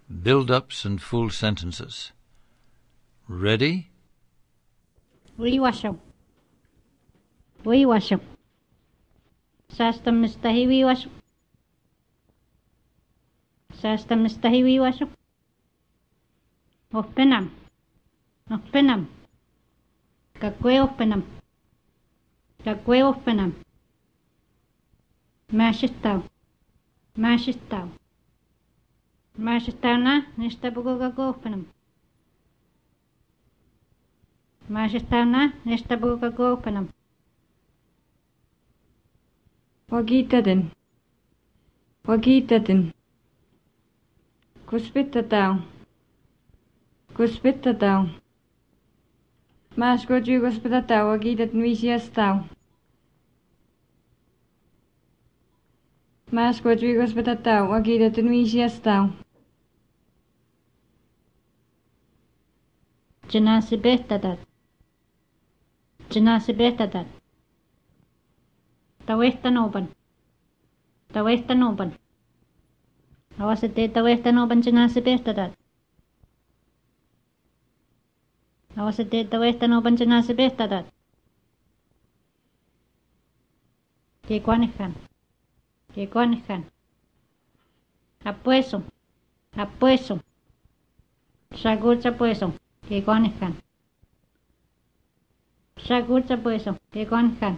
Build-ups and full sentences. Ready? Viivasu. Viivasu. Säästämistä hi viivasu. Säästämistä hi viivasu. Oppenam. Oppenam. Какой опенам? Какой опенам? Mäsistau. Mäsistau. Mäsistau na, nistä puku kako oppenam. Mäsistau na, nistä puku kako oppenam. Vagitatin. Vagitatin. Kuspittatau. Kuspittatau. Maaskoju kuspittatau vagitatin viisiastau. Maaskoju kuspittatau vagitatin viisiastau. Janasi behtatat. Janasi behtatat. Tawehtanuban. Tawehtanuban. Avasete tawehtanuban janasi behtatat. Avasete tawehtanuban janasi behtatat. Kekuanihan. Kekuanihan. Apueso. Apueso. Shagurcha pueso. Kekuanihan. Shagurcha pueso. Kekuanihan.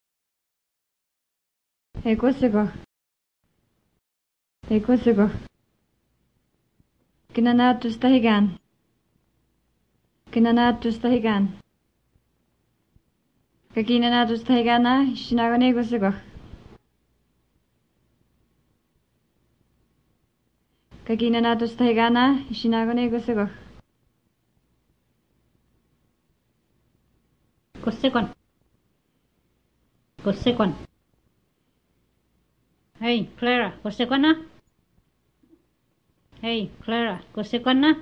Ekusiko. Ekusiko. Kinanatusta higan. Kinanatusta higan. Kakinanatusta higana shinagon ekusiko. Kakinanatusta higana shinagon ekusiko. Kusikon. Kusikon. Hey, Clara, kusikona? Hey, Clara, kusikona?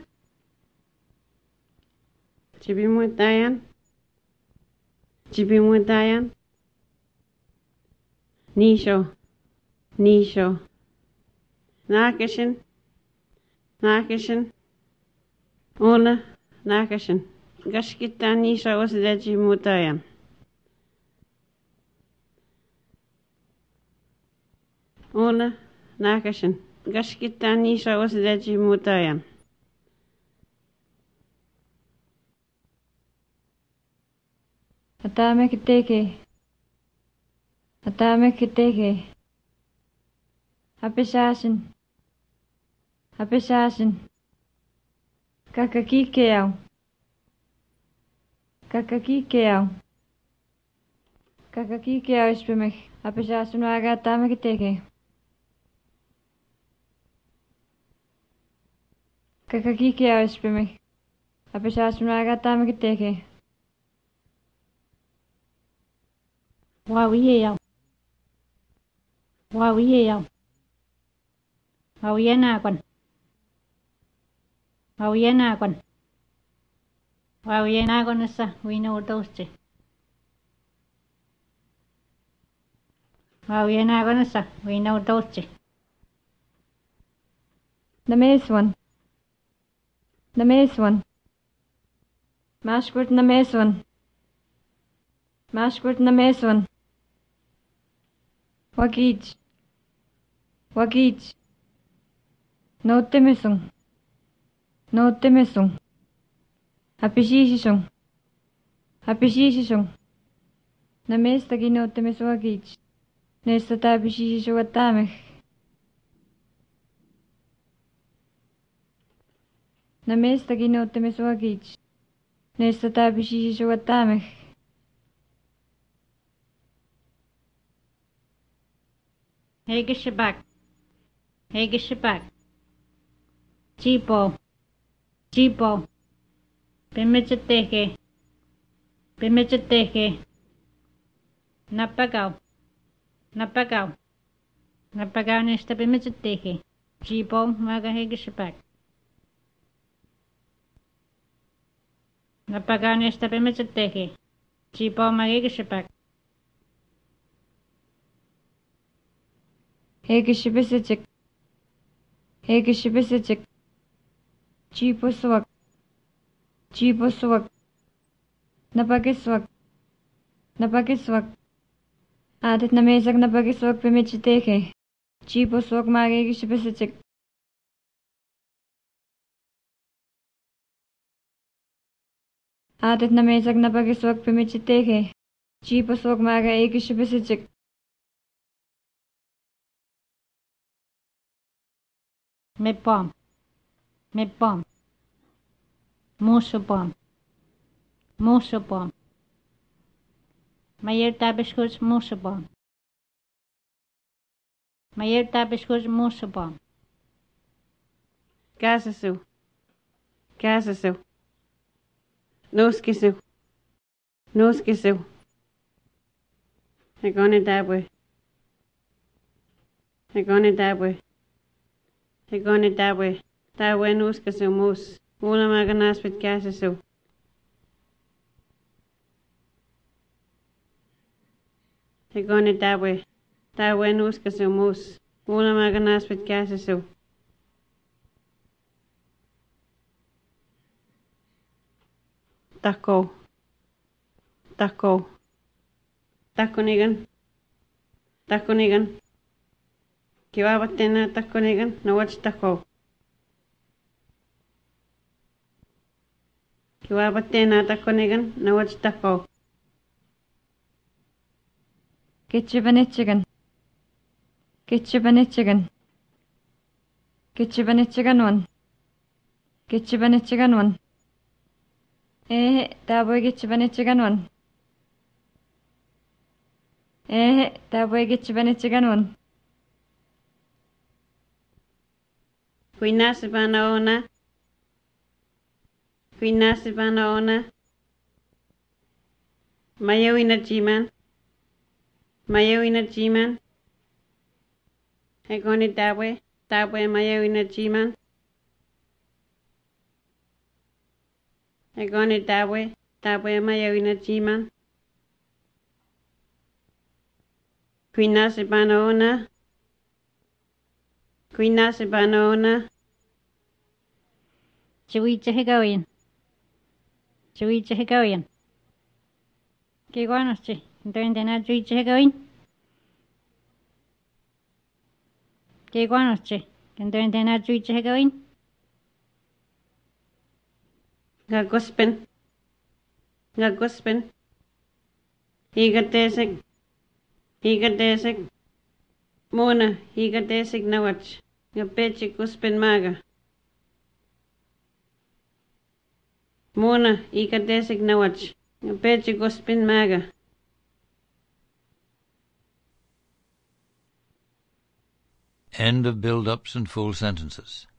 Chibimuitayan. Chibimuitayan. Nisho. Nisho. Nakishin. Nakishin. Una. Nakishin. Gashkita nisho wasidachi mutayan. Una. Nakishin. Gashkita nisho wasidachi mutayan. Atame kiteke. Atame kiteke. Hapishasin. Hapishasin. Kakakikeau. Kakakikeau. Kakakikeau ispimik. Hapishasin vaga atame kiteke. Kakakikeau ispimik. Hapishasin vaga atame kiteke. Wawiyeyau. Wawiyeyau. Wawiyanakon. Wawiyanakon. Wawiyanakon issa winuutausti. Wawiyanakon issa winuutausti. The mace one. The mace one. Mashkurt the mace one. Mashkurt the mace one. Wagij. Wagij. No temisung. No temisung. Hapishishisung. Hapishishisung. Na mesta gi no temis wagij. Nesta tapishishisu atamech. Na mesta gi no temis wagij. Nesta tapishishisu atamech. Hegeshabak. Hegeshabak. Chipo. Chipo. Pimichateje. Pimichateje. Napagaw. Napagaw. Napagaw nesta pimichateje. Chipo maga hegeshabak. Napagaw nesta pimichateje. Chipo maga hegeshabak. Hegeshabisicik. Hegeshabisicik. Jeepuswak. Jeepuswak. Napagiswak. Napagiswak. Atit namesag napagiswak pimichiteke. Jeepuswak magigishipisichik. Atit namesag napagiswak pimichiteke. Jeepuswak magigishipisichik. Mipom. Mipom. Musupom. Musupom. Mayer tabishkus musupom. Mayer tabishkus musupom. Gasasu. Gasasu. Nuskisu. Nuskisu. Hegone dabwe. Hegone dabwe. Hegone dabwe. Dabwe nuskisu mus. Mula maganas with gasasu. Hegone dabwe. Dabwe nuskisu mus. Mula maganas with gasasu. Tako. Tako. Takonigan. Takonigan. Kiwabatina takonigan. No watch tako. Kiwabatina takonigan. No watch tako. Kitchibanichigan. Kitchibanichigan. Kitchibanichigan one. Kitchibanichigan one. Taboy kitchibanichigan one. Taboy kitchibanichigan one. Kuinasibana ona. Kuinasibana ona. Mayawina jiman. Mayawina jiman. Hegone dabwe. Dabwe mayawina jiman. Hegone dabwe. Dabwe mayawina jiman. Kuinasibana ona. Kuinasibana ona. Chiwicha higoyin. Chiwicha higoyin. Kiguanoschi. Entonces na chiwicha higoyin. Kiguanoschi. Entonces na chiwicha higoyin. Gagospin. Gagospin. Higatesik. Higatesik. Mona. Higatesik nawach. Gapechi guspin maga. Mona. Higatesik nawach. Gapechi guspin maga. End of build-ups and full sentences.